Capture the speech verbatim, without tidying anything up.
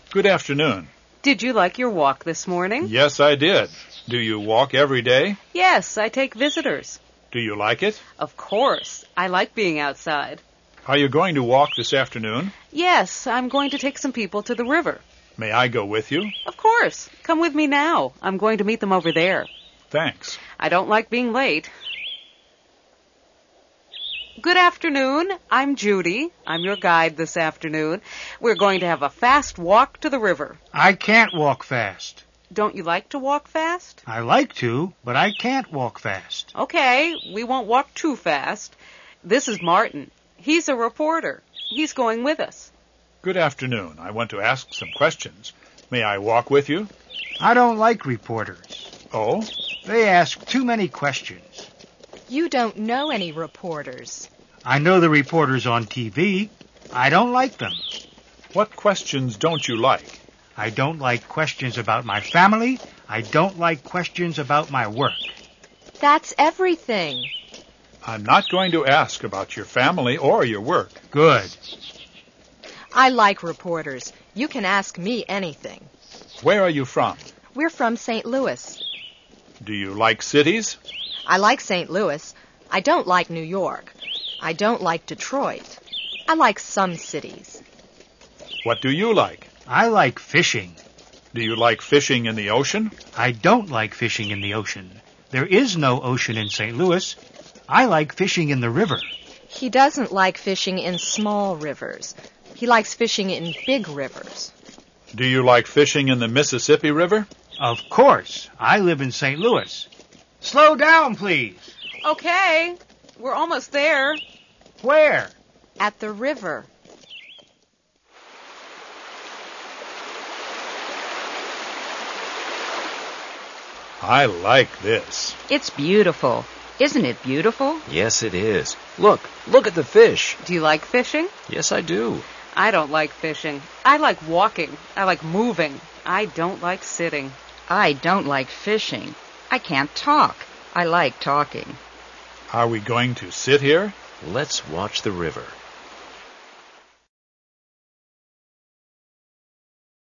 Good afternoon. Did you like your walk this morning? Yes, I did. Do you walk every day? Yes, I take visitors. Do you like it? Of course. I like being outside. Are you going to walk this afternoon? Yes, I'm going to take some people to the river. May I go with you? Of course. Come with me now. I'm going to meet them over there. Thanks. I don't like being late. Good afternoon. I'm Judy. I'm your guide this afternoon. We're going to have a fast walk to the river. I can't walk fast. Don't you like to walk fast? I like to, but I can't walk fast. Okay, we won't walk too fast. This is Martin. He's a reporter. He's going with us. Good afternoon. I want to ask some questions. May I walk with you? I don't like reporters. Oh? They ask too many questions. You don't know any reporters. I know the reporters on T V. I don't like them. What questions don't you like? I don't like questions about my family. I don't like questions about my work. That's everything. I'm not going to ask about your family or your work. Good. I like reporters. You can ask me anything. Where are you from? We're from Saint Louis. Do you like cities? I like Saint Louis. I don't like New York. I don't like Detroit. I like some cities. What do you like? I like fishing. Do you like fishing in the ocean? I don't like fishing in the ocean. There is no ocean in Saint Louis. I like fishing in the river. He doesn't like fishing in small rivers. He likes fishing in big rivers. Do you like fishing in the Mississippi River? Of course. I live in Saint Louis. Slow down, please. Okay, we're almost there. Where? At the river. I like this. It's beautiful. Isn't it beautiful? Yes, it is. Look, look at the fish. Do you like fishing? Yes, I do. I don't like fishing. I like walking. I like moving. I don't like sitting. I don't like fishing. I can't talk. I like talking. Are we going to sit here? Let's watch the river.